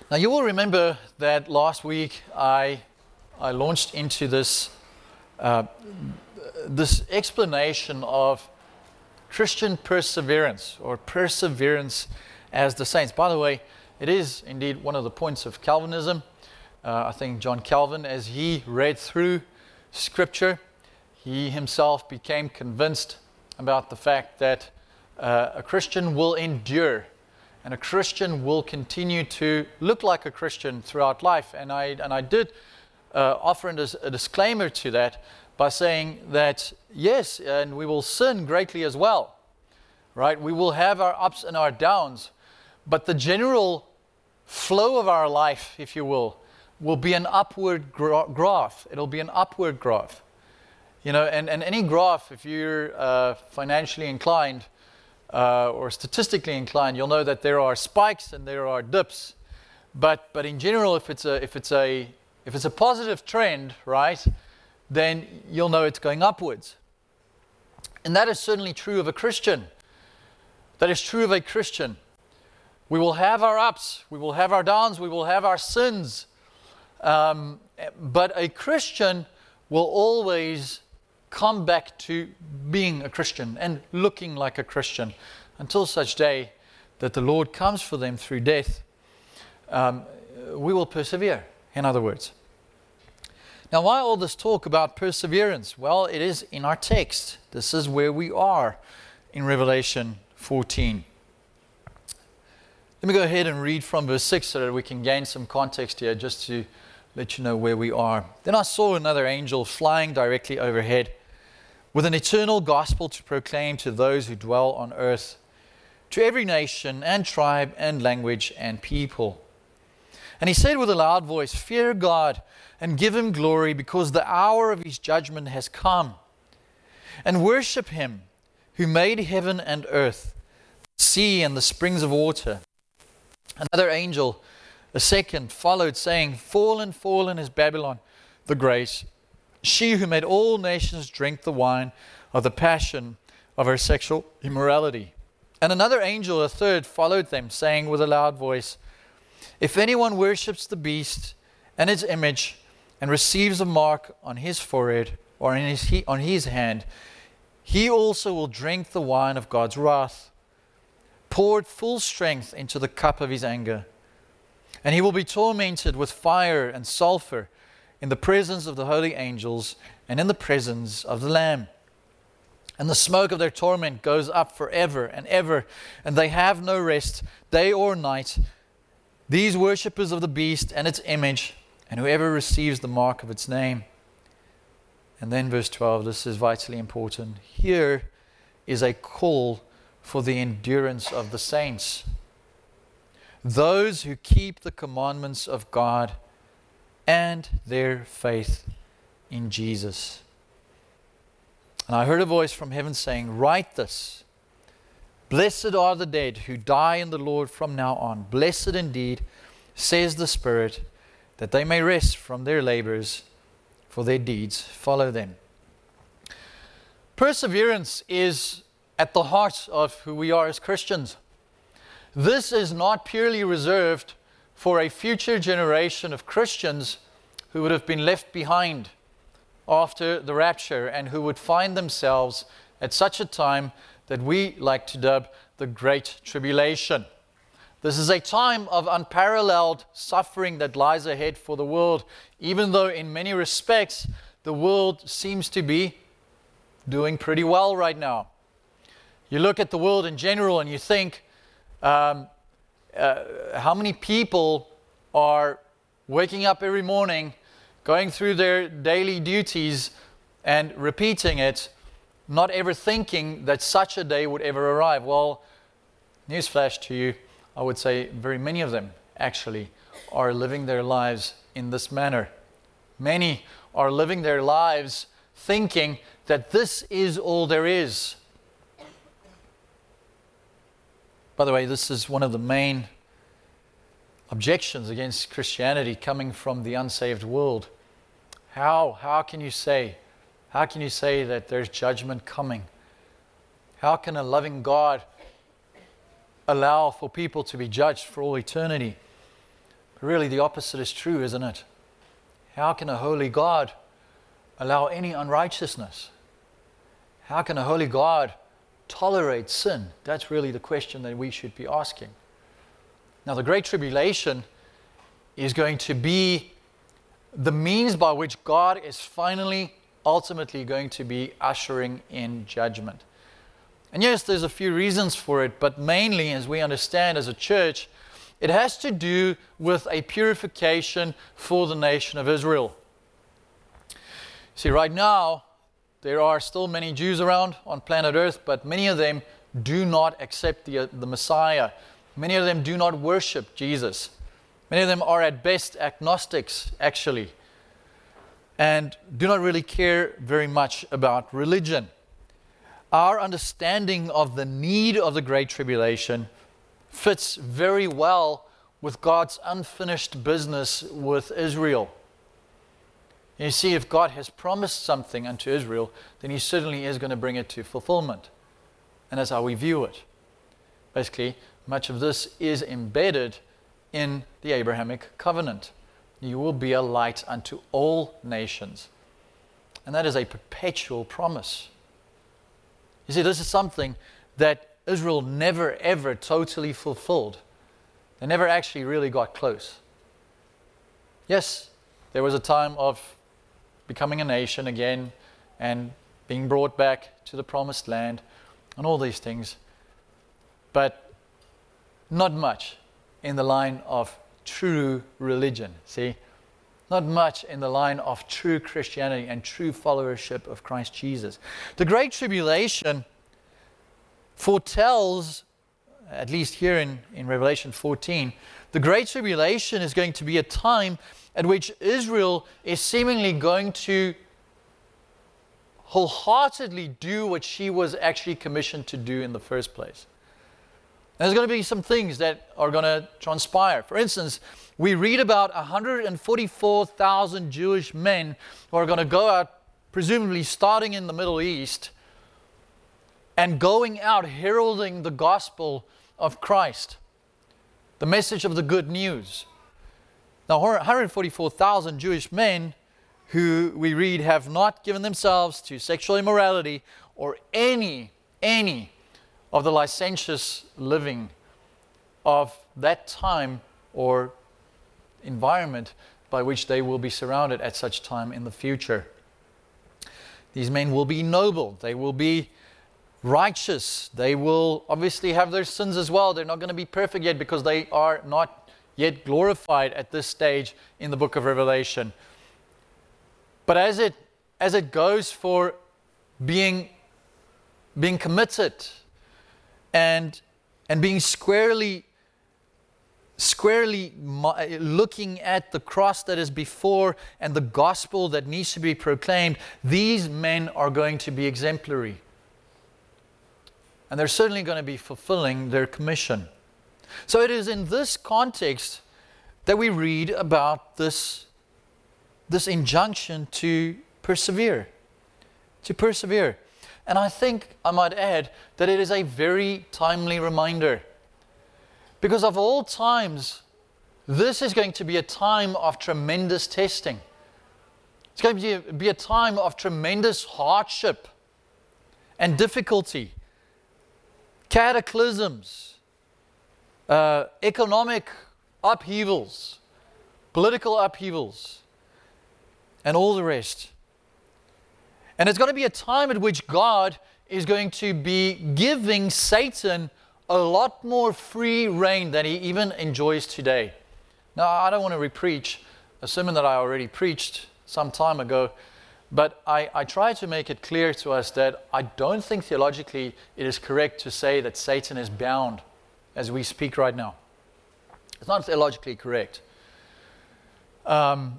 Now you will remember that last week I launched into this explanation of Christian perseverance, or perseverance as the saints. By the way, it is indeed one of the points of Calvinism. I think John Calvin, as he read through Scripture, he himself became convinced about the fact that a Christian will endure, and a Christian will continue to look like a Christian throughout life. And I did offer a disclaimer to that by saying that, yes, and we will sin greatly as well, right? We will have our ups and our downs, but the general flow of our life, if you will be an upward graph. It'll be an upward graph. You know, and any graph, if you're financially inclined or statistically inclined, you'll know that there are spikes and there are dips. But in general, if it's a positive trend, right, then you'll know it's going upwards. And that is certainly true of a Christian. That is true of a Christian. We will have our ups, we will have our downs, we will have our sins. But a Christian will always come back to being a Christian and looking like a Christian until such day that the Lord comes for them through death. We will persevere, in other words. Now, why all this talk about perseverance? Well, it is in our text. This is where we are in Revelation 14. Let me go ahead and read from verse 6 so that we can gain some context here, just to let you know where we are. Then I saw another angel flying directly overhead with an eternal gospel to proclaim to those who dwell on earth, to every nation and tribe and language and people. And he said with a loud voice, "Fear God and give him glory, because the hour of his judgment has come. And worship him who made heaven and earth, the sea and the springs of water." Another angel, a second, followed, saying, Fallen, fallen is Babylon the Great, she who made all nations drink the wine of the passion of her sexual immorality. And another angel, a third, followed them, saying with a loud voice, If anyone worships the beast and its image, and receives a mark on his forehead or on his hand, he also will drink the wine of God's wrath, poured full strength into the cup of his anger. And he will be tormented with fire and sulfur in the presence of the holy angels and in the presence of the Lamb. And the smoke of their torment goes up forever and ever, and they have no rest, day or night, these worshippers of the beast and its image, and whoever receives the mark of its name. And then verse 12, this is vitally important. Here is a call for the endurance of the saints, those who keep the commandments of God and their faith in Jesus. And I heard a voice from heaven saying, Write this, Blessed are the dead who die in the Lord from now on. Blessed indeed, says the Spirit, that they may rest from their labors, for their deeds follow them. Perseverance is at the heart of who we are as Christians. This is not purely reserved for a future generation of Christians who would have been left behind after the rapture and who would find themselves at such a time that we like to dub the Great Tribulation. This is a time of unparalleled suffering that lies ahead for the world, even though in many respects the world seems to be doing pretty well right now. You look at the world in general and you think, how many people are waking up every morning, going through their daily duties and repeating it, not ever thinking that such a day would ever arrive? Well, newsflash to you, I would say very many of them actually are living their lives in this manner. Many are living their lives thinking that this is all there is. By the way, this is one of the main objections against Christianity coming from the unsaved world. How can you say that there's judgment coming? How can a loving God allow for people to be judged for all eternity? really the opposite is true, isn't it? How can a holy God allow any unrighteousness? How can a holy God tolerate sin? That's really the question that we should be asking. Now, the Great Tribulation is going to be the means by which God is finally, ultimately going to be ushering in judgment. And yes, there's a few reasons for it, but mainly, as we understand as a church, it has to do with a purification for the nation of Israel. See, right now, there are still many Jews around on planet Earth, but many of them do not accept the Messiah. Many of them do not worship Jesus. Many of them are at best agnostics, actually, and do not really care very much about religion. Our understanding of the need of the Great Tribulation fits very well with God's unfinished business with Israel. You see, if God has promised something unto Israel, then He certainly is going to bring it to fulfillment. And that's how we view it. Basically, much of this is embedded in the Abrahamic covenant. You will be a light unto all nations. And that is a perpetual promise. You see, this is something that Israel never ever totally fulfilled. They never actually really got close. Yes, there was a time of becoming a nation again and being brought back to the promised land and all these things, but not much in the line of true religion, see? Not much in the line of true Christianity and true followership of Christ Jesus. The Great Tribulation foretells, at least here in Revelation 14, the Great Tribulation is going to be a time at which Israel is seemingly going to wholeheartedly do what she was actually commissioned to do in the first place. There's going to be some things that are going to transpire. For instance, we read about 144,000 Jewish men who are going to go out, presumably starting in the Middle East, and going out heralding the gospel of Christ, the message of the good news. Now, 144,000 Jewish men who we read have not given themselves to sexual immorality or any of the licentious living of that time or environment by which they will be surrounded at such time in the future. These men will be noble. They will be righteous. They will obviously have their sins as well. They're not going to be perfect yet because they are not yet glorified at this stage in the book of Revelation. But as it goes for being committed and being squarely looking at the cross that is before and the gospel that needs to be proclaimed, these men are going to be exemplary. And they're certainly going to be fulfilling their commission. So it is in this context that we read about this injunction to persevere. To persevere. And I think I might add that it is a very timely reminder. Because of all times, this is going to be a time of tremendous testing. It's going to be a time of tremendous hardship and difficulty, cataclysms, economic upheavals, political upheavals, and all the rest. And it's going to be a time at which God is going to be giving Satan a lot more free reign than he even enjoys today. Now, I don't want to repreach a sermon that I already preached some time ago, but I try to make it clear to us that I don't think theologically it is correct to say that Satan is bound as we speak right now. It's not theologically correct. Not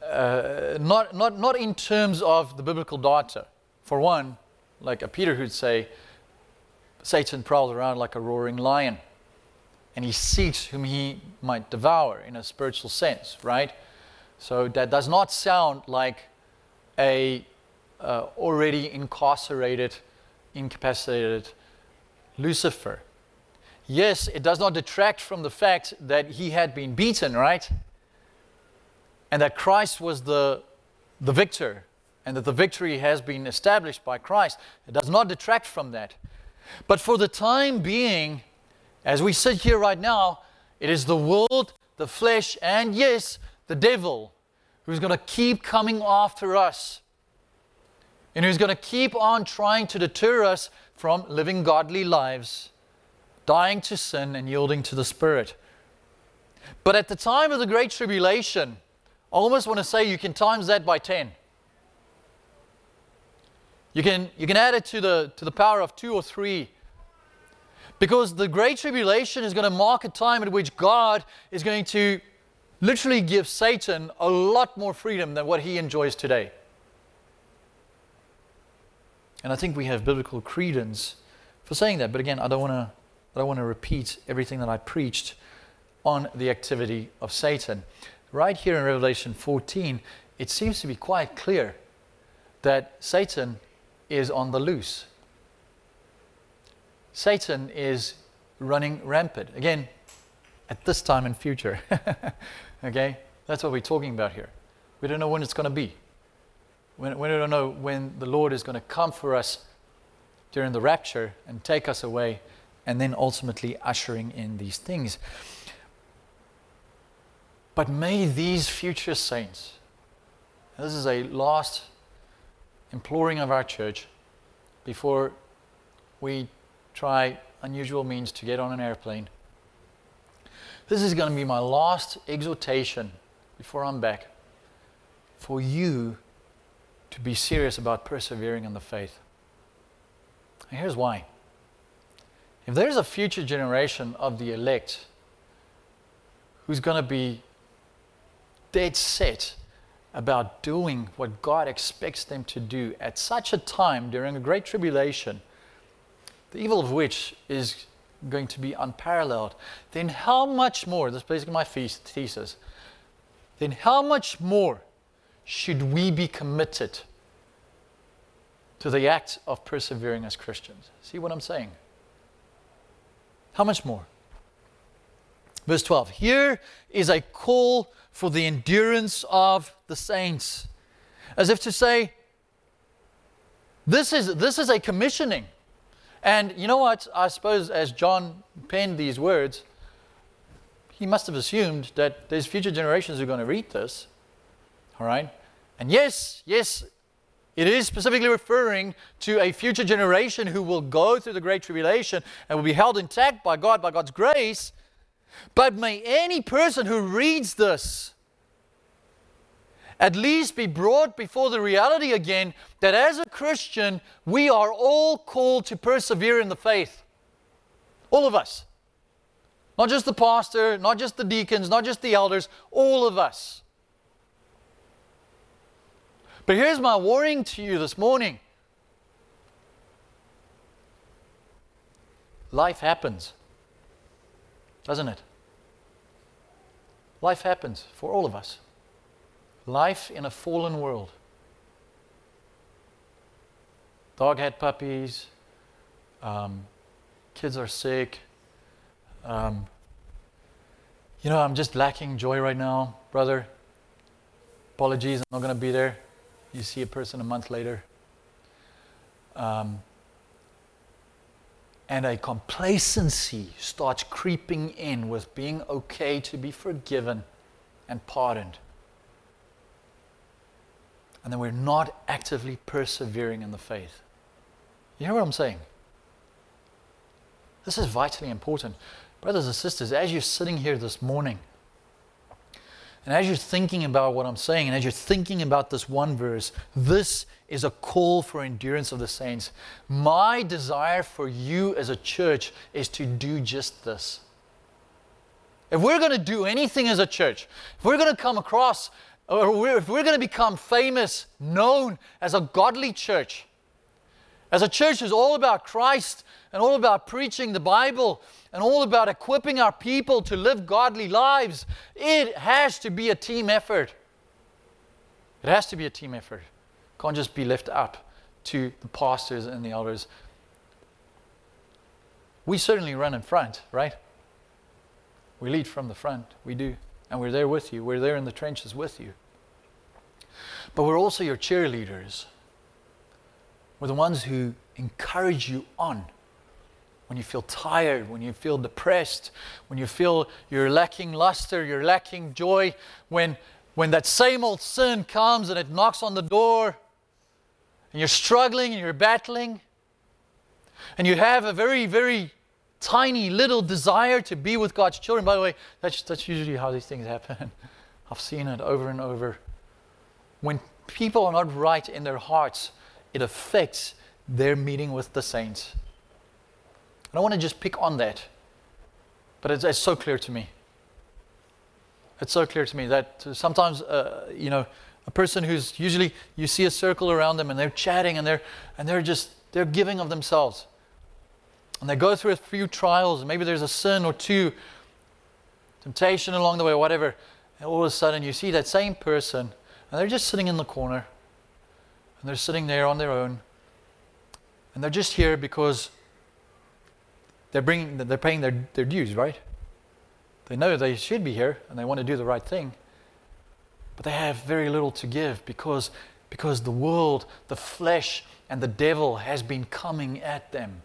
in terms of the biblical data. For one, like a Peter who'd say, Satan prowls around like a roaring lion, and he seeks whom he might devour in a spiritual sense, right? So that does not sound like a already incarcerated, incapacitated Lucifer. Yes, it does not detract from the fact that he had been beaten, right? and that Christ was the victor, and that the victory has been established by Christ. It does not detract from that. But for the time being, as we sit here right now, it is the world, the flesh, and yes, the devil who's going to keep coming after us, and who's going to keep on trying to deter us from living godly lives, dying to sin and yielding to the Spirit. But at the time of the Great Tribulation, I almost want to say you can times that by 10. You can add it to the power of 2 or 3. Because the Great Tribulation is going to mark a time at which God is going to literally give Satan a lot more freedom than what he enjoys today. And I think we have biblical credence for saying that. But again, I don't want to repeat everything that I preached on the activity of Satan. Right here in Revelation 14, it seems to be quite clear that Satan is on the loose. Satan is running rampant. Again, at this time in future. Okay? That's what we're talking about here. We don't know when it's going to be. We don't know when the Lord is going to come for us during the rapture and take us away, and then ultimately ushering in these things. But may these future saints, this is a last imploring of our church before we try unusual means to get on an airplane. This is going to be my last exhortation before I'm back for you to be serious about persevering in the faith. And here's why. If there's a future generation of the elect who's going to be dead set about doing what God expects them to do at such a time during a great tribulation, the evil of which is going to be unparalleled, then how much more, this is basically my thesis, then how much more should we be committed to the act of persevering as Christians? See what I'm saying? How much more? Verse 12, here is a call for the endurance of the saints. As if to say, this is a commissioning. And you know what? I suppose as John penned these words, he must have assumed that there's future generations who are going to read this. All right? And yes, it is specifically referring to a future generation who will go through the Great Tribulation and will be held intact by God, by God's grace. But may any person who reads this at least be brought before the reality again that as a Christian, we are all called to persevere in the faith. All of us. Not just the pastor, not just the deacons, not just the elders, all of us. But here's my warning to you this morning. Life happens, doesn't it? Life happens for all of us. Life in a fallen world. Dog had puppies. Kids are sick. I'm just lacking joy right now, brother. Apologies, I'm not going to be there. You see a person a month later. And a complacency starts creeping in with being okay to be forgiven and pardoned. And then we're not actively persevering in the faith. You hear what I'm saying? This is vitally important. Brothers and sisters, as you're sitting here this morning, and as you're thinking about what I'm saying, and as you're thinking about this one verse, this is a call for endurance of the saints. My desire for you as a church is to do just this. If we're going to do anything as a church, if we're going to come across, or if we're going to become famous, known as a godly church, as a church who's all about Christ and all about preaching the Bible and all about equipping our people to live godly lives, it has to be a team effort. It has to be a team effort. It can't just be left up to the pastors and the elders. We certainly run in front, right? We lead from the front. We do. And we're there with you. We're there in the trenches with you. But we're also your cheerleaders. We're the ones who encourage you on when you feel tired, when you feel depressed, when you feel you're lacking luster, you're lacking joy, when that same old sin comes and it knocks on the door, and you're struggling and you're battling, and you have a very, very tiny little desire to be with God's children. By the way, that's usually how these things happen. I've seen it over and over. When people are not right in their hearts, it affects their meeting with the saints. I don't want to just pick on that, but it's so clear to me. It's so clear to me that sometimes, a person who's usually, you see a circle around them and they're chatting and they're giving of themselves. And they go through a few trials, and maybe there's a sin or two, temptation along the way or whatever, and all of a sudden you see that same person and they're just sitting in the corner, and they're sitting there on their own, and they're just here because they're paying their dues, right? They know they should be here and they want to do the right thing, but they have very little to give because the world, the flesh, and the devil has been coming at them.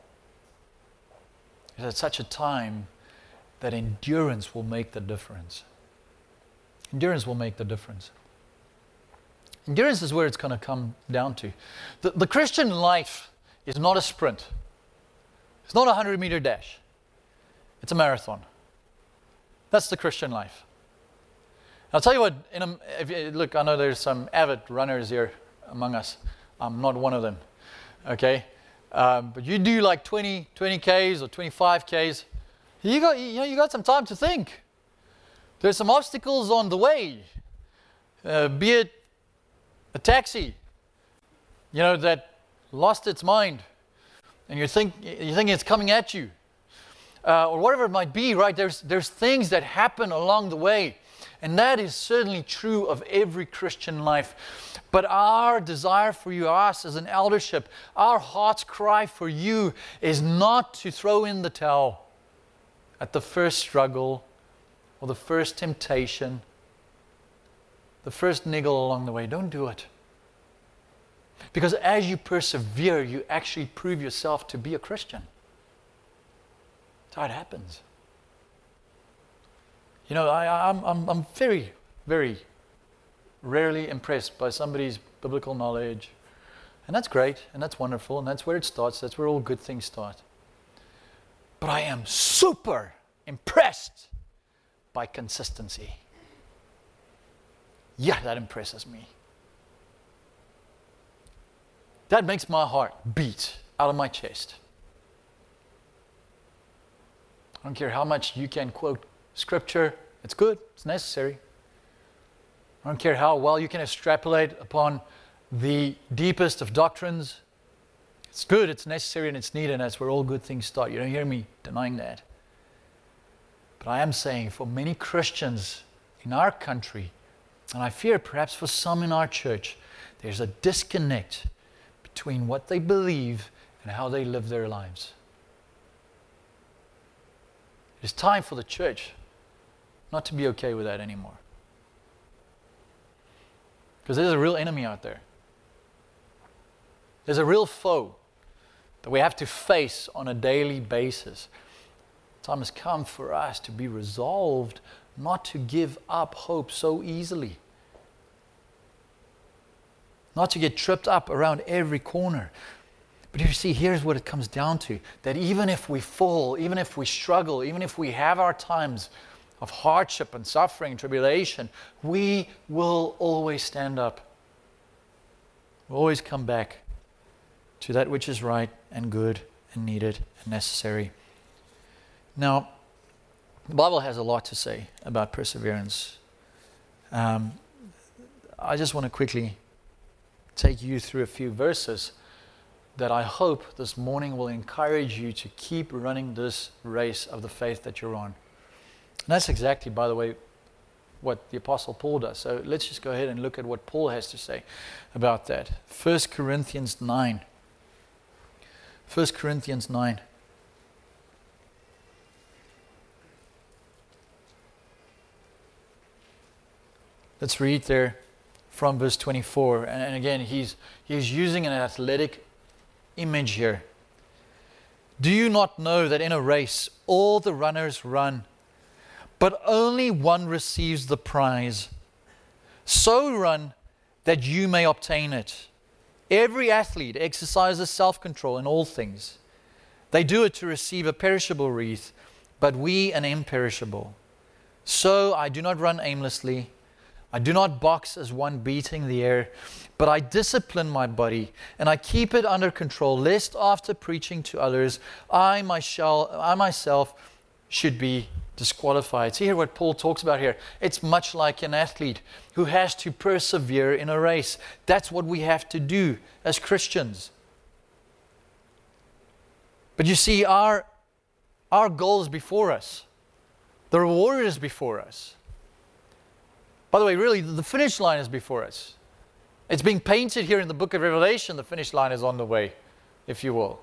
It's at such a time that endurance will make the difference. Endurance will make the difference. Endurance is where it's going to come down to. The Christian life is not a sprint. It's not a 100-meter dash. It's a marathon. That's the Christian life. I'll tell you what, look, I know there's some avid runners here among us. I'm not one of them, okay? But you do like 20 Ks or 25 Ks. You got some time to think. There's some obstacles on the way. Be it a taxi, that lost its mind, and you're thinking it's coming at you, or whatever it might be, right? There's things that happen along the way, and that is certainly true of every Christian life. But our desire for you, us as an eldership, our heart's cry for you is not to throw in the towel at the first struggle or the first temptation, the first niggle along the way. Don't do it. Because as you persevere, you actually prove yourself to be a Christian. That's how it happens. I'm very, very rarely impressed by somebody's biblical knowledge. And that's great, and that's wonderful, and that's where it starts. That's where all good things start. But I am super impressed by consistency. Yeah, that impresses me. That makes my heart beat out of my chest. I don't care how much you can quote Scripture. It's good. It's necessary. I don't care how well you can extrapolate upon the deepest of doctrines. It's good, it's necessary, and it's needed, and that's where all good things start. You don't hear me denying that. But I am saying for many Christians in our country, and I fear perhaps for some in our church, there's a disconnect between what they believe and how they live their lives. It's time for the church not to be okay with that anymore. Because there's a real enemy out there. There's a real foe that we have to face on a daily basis. The time has come for us to be resolved not to give up hope so easily. Not to get tripped up around every corner. But you see, here's what it comes down to. That even if we fall, even if we struggle, even if we have our times of hardship and suffering and tribulation, we will always stand up. We'll always come back to that which is right and good and needed and necessary. Now, the Bible has a lot to say about perseverance. I just want to quickly take you through a few verses that I hope this morning will encourage you to keep running this race of the faith that you're on. And that's exactly, by the way, what the Apostle Paul does. So let's just go ahead and look at what Paul has to say about that. 1 Corinthians 9. 1 Corinthians 9. Let's read there from verse 24. And again, he's using an athletic image here. Do you not know that in a race all the runners run, but only one receives the prize? So run that you may obtain it. Every athlete exercises self-control in all things. They do it to receive a perishable wreath, but we an imperishable. So I do not run aimlessly. I do not box as one beating the air, but I discipline my body, and I keep it under control, lest after preaching to others, I myself should be disqualified. See here what Paul talks about here. It's much like an athlete who has to persevere in a race. That's what we have to do as Christians. But you see, our goal is before us. The reward is before us. By the way, really, the finish line is before us. It's being painted here in the book of Revelation. The finish line is on the way, if you will.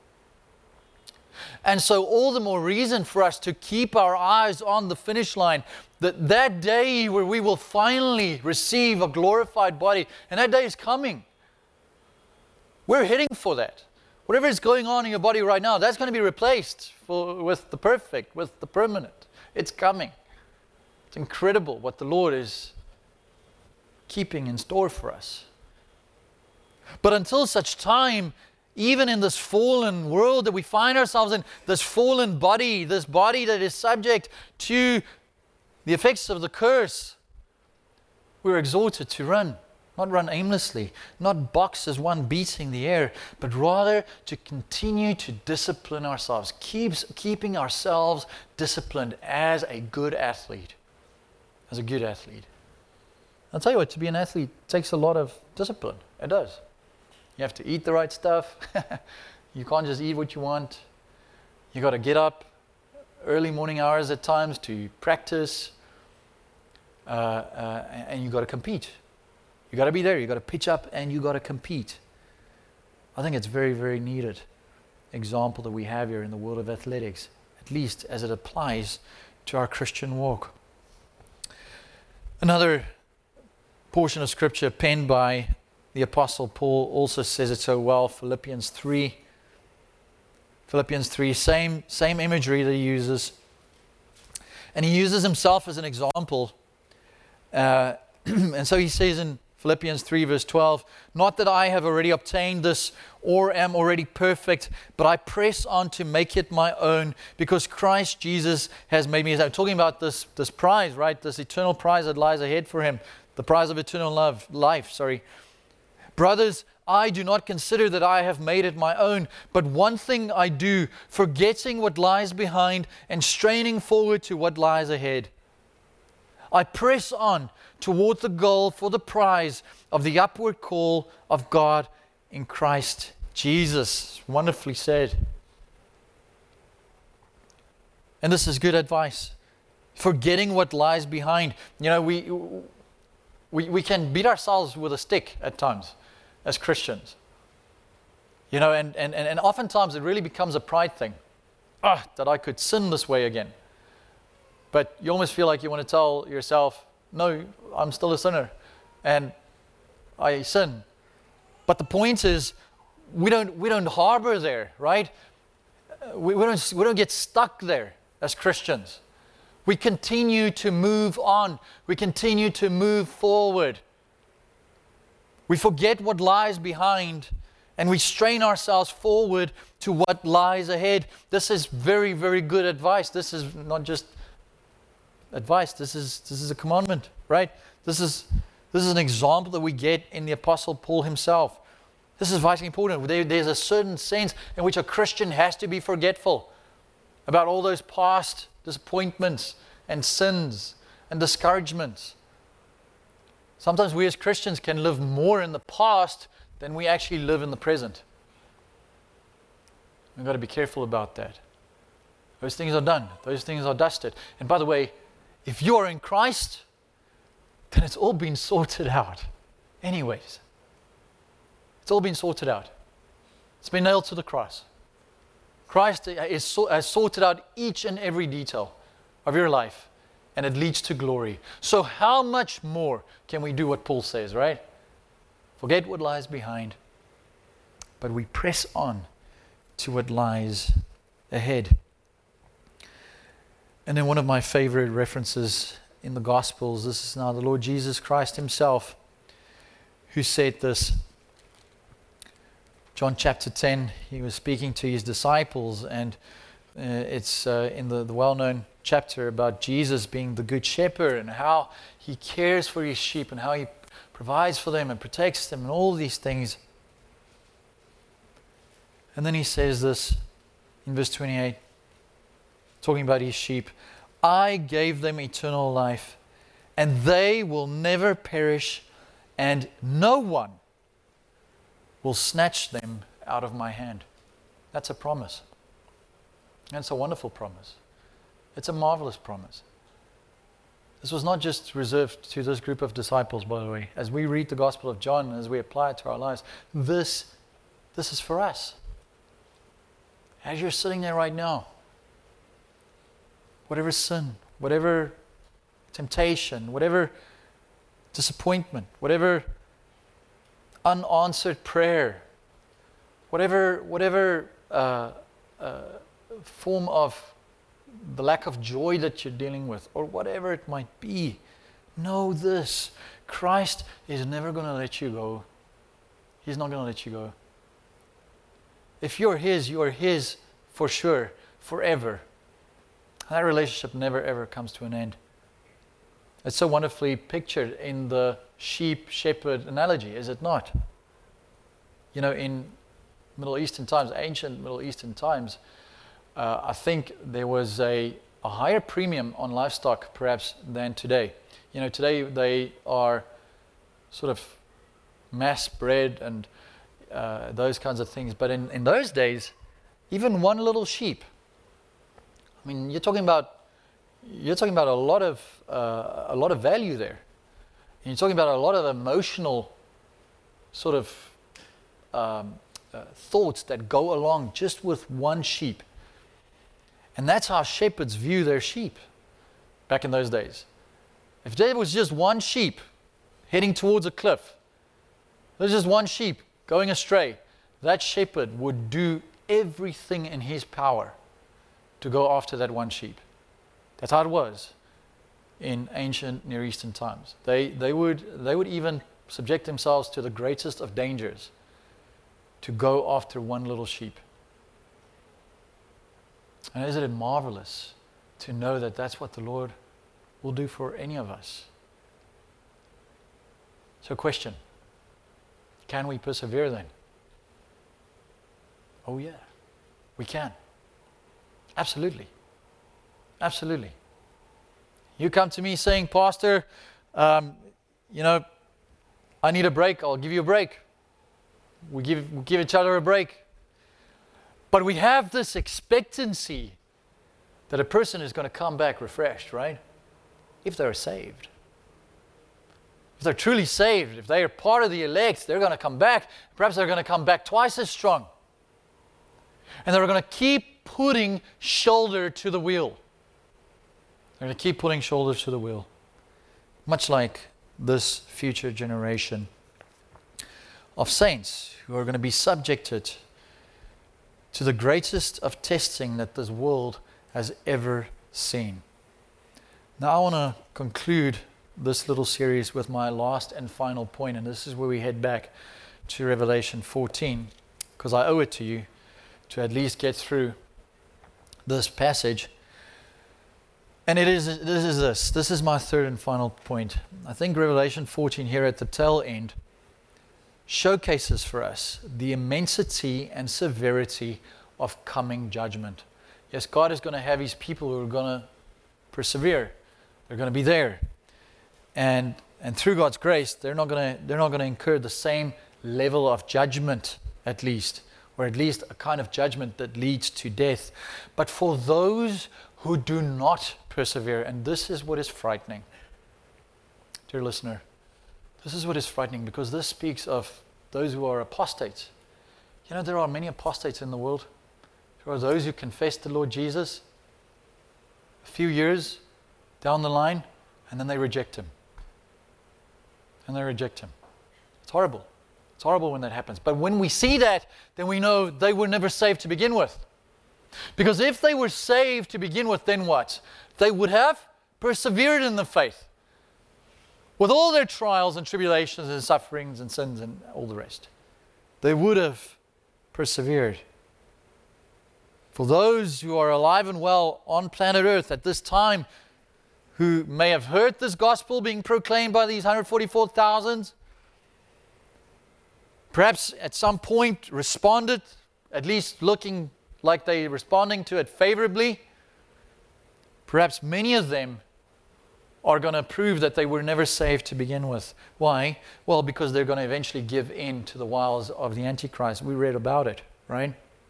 And so all the more reason for us to keep our eyes on the finish line, that day where we will finally receive a glorified body, and that day is coming. We're heading for that. Whatever is going on in your body right now, that's going to be replaced with the perfect, with the permanent. It's coming. It's incredible what the Lord is keeping in store for us. But until such time, even in this fallen world that we find ourselves in, this fallen body, this body that is subject to the effects of the curse, we're exhorted to run. Not run aimlessly, not box as one beating the air, but rather to continue to discipline ourselves, keeping ourselves disciplined as a good athlete. As a good athlete. I'll tell you what, to be an athlete takes a lot of discipline. It does. You have to eat the right stuff. You can't just eat what you want. You got to get up early morning hours at times to practice, and you got to compete. You got to be there. You got to pitch up, and you got to compete. I think it's very, very needed example that we have here in the world of athletics, at least as it applies to our Christian walk. Another portion of Scripture penned by the Apostle Paul also says it so well. Philippians 3. Philippians 3, same imagery that he uses. And he uses himself as an example. And so he says in Philippians 3 verse 12, not that I have already obtained this or am already perfect, but I press on to make it my own because Christ Jesus has made me. I'm talking about this prize, right? This eternal prize that lies ahead for him. The prize of eternal life. Brothers, I do not consider that I have made it my own, but one thing I do, forgetting what lies behind and straining forward to what lies ahead. I press on toward the goal for the prize of the upward call of God in Christ Jesus. Wonderfully said. And this is good advice. Forgetting what lies behind. You know, we can beat ourselves with a stick at times as Christians. You know, and oftentimes it really becomes a pride thing. That I could sin this way again. But you almost feel like you want to tell yourself, no, I'm still a sinner and I sin. But the point is, we don't harbor there, right? We don't get stuck there as Christians. We continue to move on. We continue to move forward. We forget what lies behind and we strain ourselves forward to what lies ahead. This is very, very good advice. This is not just advice. This is a commandment, right? This is an example that we get in the Apostle Paul himself. This is vitally important. There's a certain sense in which a Christian has to be forgetful about all those past disappointments and sins and discouragements. Sometimes we as Christians can live more in the past than we actually live in the present. We've got to be careful about that. Those things are done. Those things are dusted. And by the way, if you are in Christ, then it's all been sorted out. Anyways, it's all been sorted out. It's been nailed to the cross. Christ has sorted out each and every detail of your life and it leads to glory. So how much more can we do what Paul says, right? Forget what lies behind, but we press on to what lies ahead. And then one of my favorite references in the Gospels, this is now the Lord Jesus Christ himself who said this. John chapter 10, he was speaking to his disciples, and it's in the well-known chapter about Jesus being the good shepherd and how he cares for his sheep and how he provides for them and protects them and all these things. And then he says this in verse 28, talking about his sheep, I gave them eternal life, and they will never perish, and no one will snatch them out of my hand. That's a promise. And it's a wonderful promise. It's a marvelous promise. This was not just reserved to this group of disciples, by the way. As we read the Gospel of John, as we apply it to our lives, this is for us. As you're sitting there right now, whatever sin, whatever temptation, whatever disappointment, whatever unanswered prayer, whatever form of the lack of joy that you're dealing with, or whatever it might be, know this: Christ is never going to let you go. He's not going to let you go. If you're His, you are His for sure, forever. That relationship never ever comes to an end. It's so wonderfully pictured in the sheep-shepherd analogy, is it not? You know, in Middle Eastern times, ancient Middle Eastern times, I think there was a higher premium on livestock perhaps than today. You know, today they are sort of mass-bred and those kinds of things. But in those days, even one little sheep, I mean, you're talking about a lot of value there. And you're talking about a lot of emotional sort of thoughts that go along just with one sheep. And that's how shepherds view their sheep back in those days. If there was just one sheep heading towards a cliff, there's just one sheep going astray, that shepherd would do everything in his power to go after that one sheep. That's how it was in ancient Near Eastern times. They would even subject themselves to the greatest of dangers to go after one little sheep. And isn't it marvelous to know that that's what the Lord will do for any of us? So question, can we persevere then? Oh yeah, we can. Absolutely. Absolutely. You come to me saying, Pastor, I need a break. I'll give you a break. We give each other a break. But we have this expectancy that a person is going to come back refreshed, right? If they're saved. If they're truly saved, if they are part of the elect, they're going to come back. Perhaps they're going to come back twice as strong. And they're going to keep putting shoulder to the wheel. They're going to keep putting shoulders to the wheel. Much like this future generation of saints who are going to be subjected to the greatest of testing that this world has ever seen. Now I want to conclude this little series with my last and final point, and this is where we head back to Revelation 14, because I owe it to you to at least get through this passage. And this is my third and final point. I think Revelation 14 here at the tail end showcases for us the immensity and severity of coming judgment. Yes, God is going to have His people who are going to persevere. They're going to be there. And through God's grace, they're not going to incur the same level of judgment, at least, or at least a kind of judgment that leads to death. But for those who do not persevere, and this is what is frightening, dear listener, this is what is frightening, because this speaks of those who are apostates. You know, there are many apostates in the world. There are those who confess the Lord Jesus a few years, down the line, and then they reject Him. And they reject Him. It's horrible. It's horrible when that happens. But when we see that, then we know they were never saved to begin with. Because if they were saved to begin with, then what? They would have persevered in the faith. With all their trials and tribulations and sufferings and sins and all the rest. They would have persevered. For those who are alive and well on planet Earth at this time, who may have heard this gospel being proclaimed by these 144,000, perhaps at some point responded, at least looking like they're responding to it favorably, perhaps many of them are going to prove that they were never saved to begin with. Why? Well, because they're going to eventually give in to the wiles of the Antichrist. We read about it, right?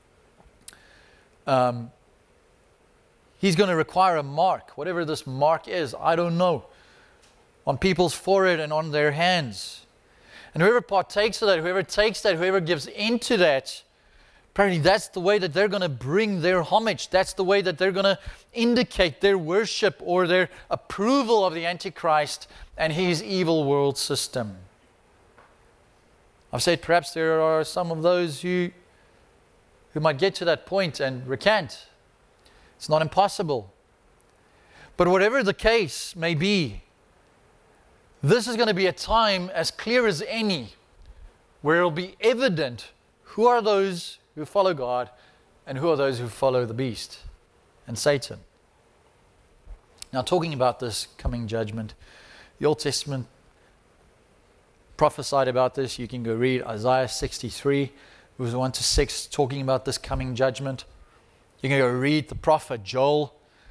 He's going to require a mark, whatever this mark is, I don't know, on people's forehead and on their hands. And whoever partakes of that, whoever takes that, whoever gives into that, apparently that's the way that they're going to bring their homage. That's the way that they're going to indicate their worship or their approval of the Antichrist and his evil world system. I've said perhaps there are some of those who might get to that point and recant. It's not impossible. But whatever the case may be, this is going to be a time as clear as any where it will be evident who are those who follow God and who are those who follow the beast and Satan. Now, talking about this coming judgment, the Old Testament prophesied about this. You can go read Isaiah 63, verses 1 to 6, talking about this coming judgment. You can go read the prophet Joel.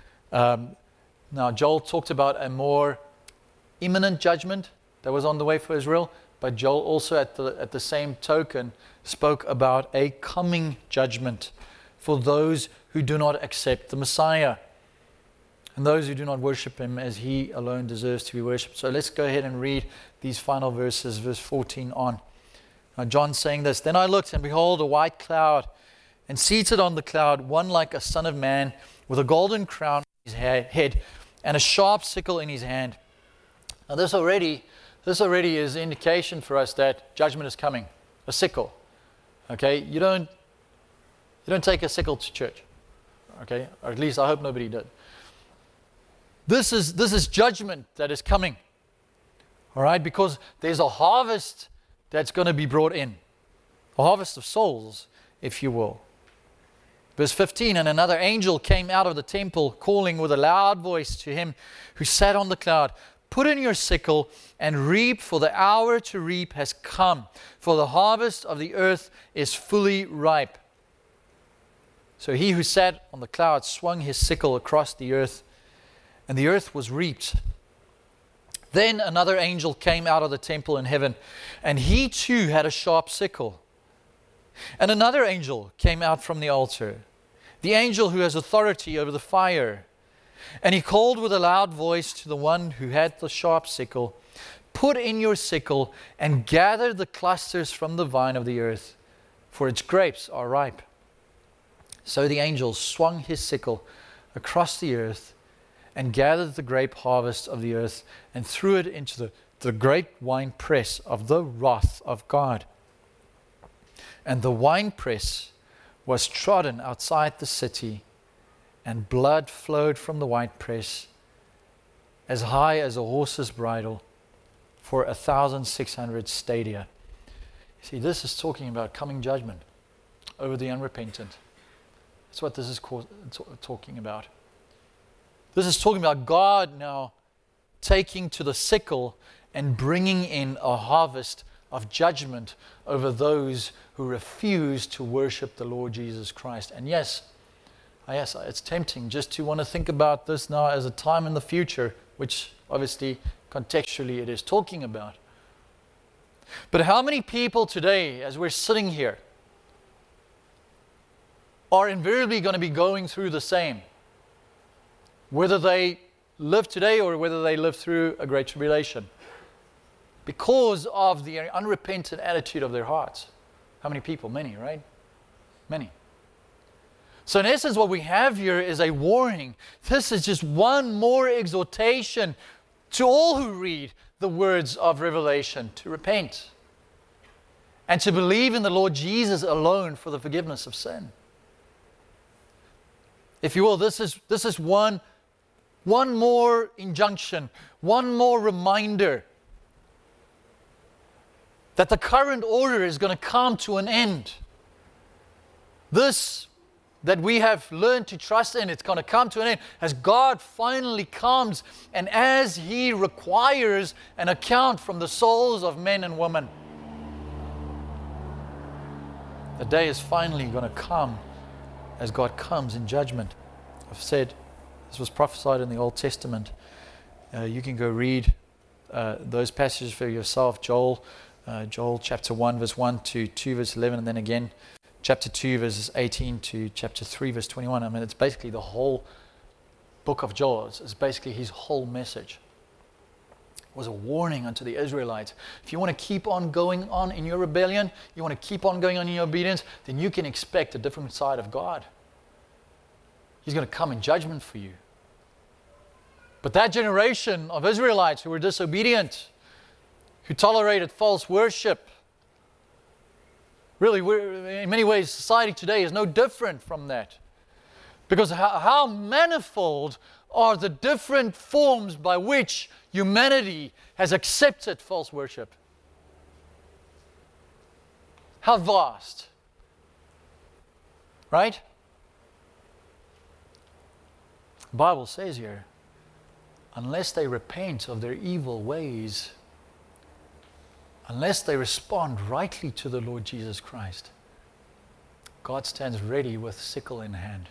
Now, Joel talked about a more imminent judgment that was on the way for Israel, but Joel also at the same token spoke about a coming judgment for those who do not accept the Messiah and those who do not worship Him as He alone deserves to be worshipped. So let's go ahead and read these final verses, verse 14 on. Now, John's saying this, "Then I looked, and behold, a white cloud, and seated on the cloud, one like a son of man, with a golden crown on his head, and a sharp sickle in his hand." Now this already is indication for us that judgment is coming. A sickle. Okay? You don't take a sickle to church. Okay? Or at least I hope nobody did. This is judgment that is coming. All right? Because there's a harvest that's going to be brought in. A harvest of souls, if you will. Verse 15, "And another angel came out of the temple, calling with a loud voice to him who sat on the cloud, 'Put in your sickle and reap, for the hour to reap has come, for the harvest of the earth is fully ripe.' So he who sat on the cloud swung his sickle across the earth, and the earth was reaped. Then another angel came out of the temple in heaven, and he too had a sharp sickle. And another angel came out from the altar, the angel who has authority over the fire. And he called with a loud voice to the one who had the sharp sickle, 'Put in your sickle and gather the clusters from the vine of the earth, for its grapes are ripe.' So the angel swung his sickle across the earth and gathered the grape harvest of the earth and threw it into the great winepress of the wrath of God. And the winepress was trodden outside the city, and blood flowed from the winepress as high as a horse's bridle for 1,600 stadia." See, this is talking about coming judgment over the unrepentant. That's what this is talking about. This is talking about God now taking to the sickle and bringing in a harvest of judgment over those who refuse to worship the Lord Jesus Christ. And yes, it's tempting just to want to think about this now as a time in the future, which obviously contextually it is talking about. But how many people today, as we're sitting here, are invariably going to be going through the same? Whether they live today or whether they live through a great tribulation. Because of the unrepentant attitude of their hearts. How many people? Many, right? Many. So in essence, what we have here is a warning. This is just one more exhortation to all who read the words of Revelation to repent and to believe in the Lord Jesus alone for the forgiveness of sin. If you will, this is one more injunction, one more reminder that the current order is going to come to an end. This that we have learned to trust in, it's going to come to an end as God finally comes and as He requires an account from the souls of men and women. The day is finally going to come as God comes in judgment. I've said this was prophesied in the Old Testament. You can go read those passages for yourself. Joel chapter 1 verse 1 to 2 verse 11, and then again chapter 2 verses 18 to chapter 3 verse 21. I mean, it's basically the whole book of Joel. It's basically his whole message. It was a warning unto the Israelites. If you want to keep on going on in your rebellion, you want to keep on going on in your obedience, then you can expect a different side of God. He's going to come in judgment for you. But that generation of Israelites who were disobedient, who tolerated false worship, really, in many ways, society today is no different from that. Because how manifold are the different forms by which humanity has accepted false worship? How vast. Right? The Bible says here, unless they repent of their evil ways, unless they respond rightly to the Lord Jesus Christ, God stands ready with sickle in hand.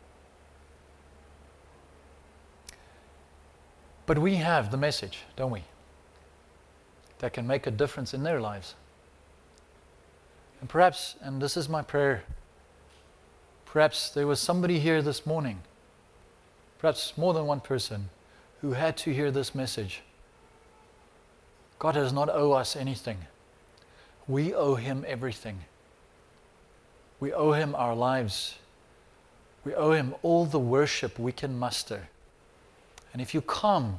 But we have the message, don't we? That can make a difference in their lives. And perhaps, and this is my prayer, perhaps there was somebody here this morning, perhaps more than one person, who had to hear this message. God does not owe us anything. We owe Him everything. We owe Him our lives. We owe Him all the worship we can muster. And if you come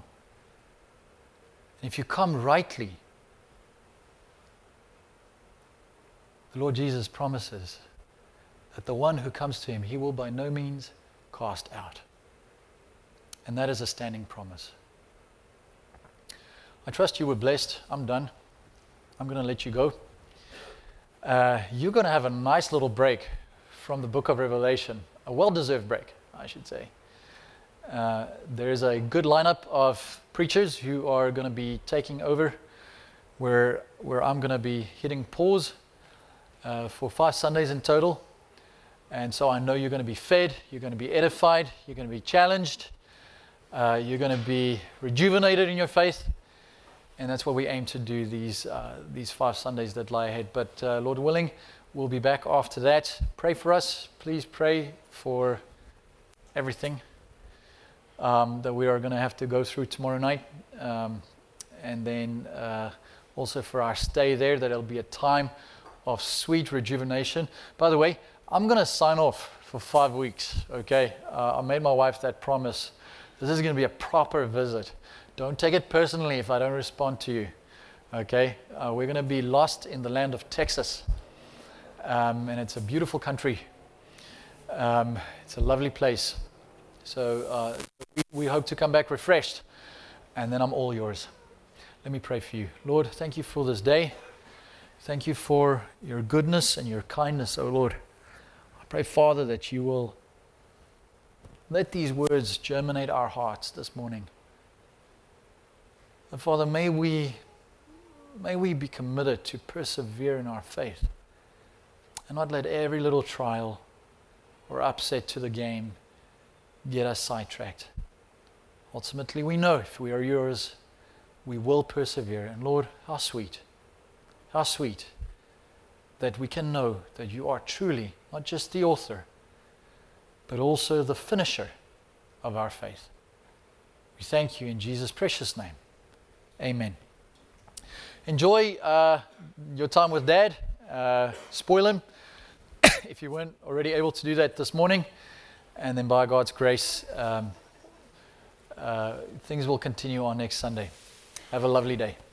rightly, the Lord Jesus promises that the one who comes to Him, He will by no means cast out. And that is a standing promise. I trust you were blessed. I'm done. I'm going to let you go. You're going to have a nice little break from the book of Revelation. A well-deserved break, I should say. There's a good lineup of preachers who are going to be taking over where I'm going to be hitting pause for 5 Sundays in total. And so I know you're going to be fed, you're going to be edified, you're going to be challenged, you're going to be rejuvenated in your faith. And that's what we aim to do these 5 Sundays that lie ahead. But Lord willing, we'll be back after that. Pray for us. Please pray for everything that we are going to have to go through tomorrow night. And then also for our stay there, that it'll be a time of sweet rejuvenation. By the way, I'm going to sign off for 5 weeks, okay? I made my wife that promise. This is going to be a proper visit. Don't take it personally if I don't respond to you, okay? We're going to be lost in the land of Texas, and it's a beautiful country. It's a lovely place. So we hope to come back refreshed, and then I'm all yours. Let me pray for you. Lord, thank you for this day. Thank you for your goodness and your kindness, O Lord. I pray, Father, that you will let these words germinate our hearts this morning. And Father, may we be committed to persevere in our faith and not let every little trial or upset to the game get us sidetracked. Ultimately, we know if we are yours, we will persevere. And Lord, how sweet that we can know that you are truly not just the author, but also the finisher of our faith. We thank you in Jesus' precious name. Amen. Enjoy your time with Dad. Spoil him if you weren't already able to do that this morning. And then by God's grace, things will continue on next Sunday. Have a lovely day.